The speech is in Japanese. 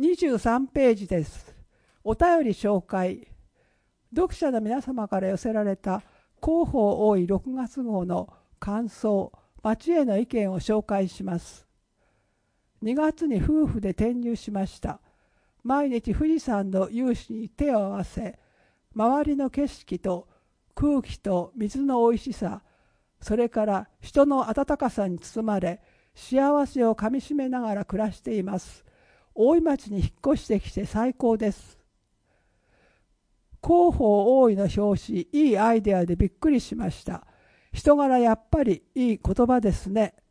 23ページです。お便り紹介。読者の皆様から寄せられた広報多い6月号の感想、町への意見を紹介します。2月に夫婦で転入しました。毎日富士山の雄姿に手を合わせ、周りの景色と空気と水のおいしさ、それから人の温かさに包まれ、幸せをかみしめながら暮らしています。大井町に引っ越してきて最高です。広報大井の表紙、いいアイデアでびっくりしました。人柄やっぱりいい言葉ですね。